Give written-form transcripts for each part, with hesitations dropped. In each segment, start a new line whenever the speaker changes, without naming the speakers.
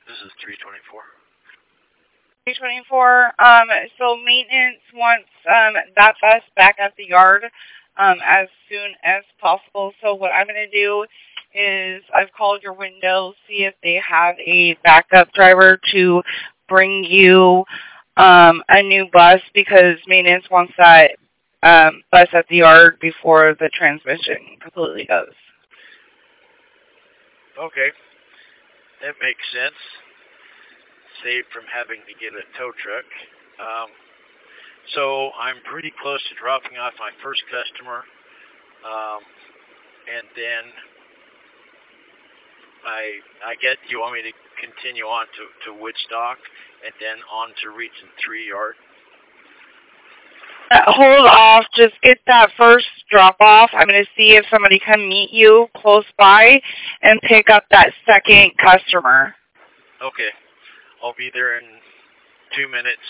This is 324.
324. So maintenance wants that bus back at the yard as soon as possible. So what I'm going to do is I've called your window, see if they have a backup driver to bring you a new bus because maintenance wants that bus at the yard before the transmission completely goes.
Okay, that makes sense. Saved from having to get a tow truck. So I'm pretty close to dropping off my first customer, and then I guess you want me to continue on to Woodstock and then on to Region 3 yard.
Hold off. Just get that first drop off. I'm going to see if somebody can meet you close by and pick up that second customer.
Okay, I'll be there in 2 minutes.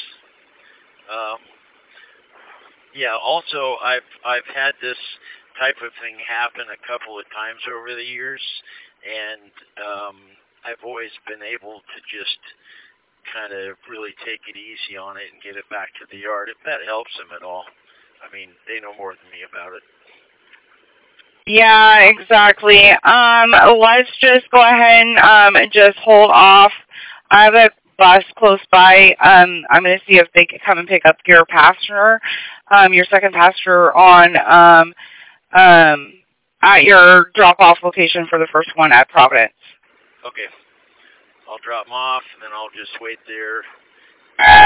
Yeah. Also, I've had this type of thing happen a couple of times over the years, and I've always been able to just kind of really take it easy on it and get it back to the yard, if that helps them at all. I mean, they know more than me about it.
Yeah, exactly. Let's just go ahead and just hold off. I have a bus close by. I'm going to see if they can come and pick up your passenger, your second passenger on at your drop-off location for the first one at Providence.
Okay. I'll drop them off, and then I'll just wait there.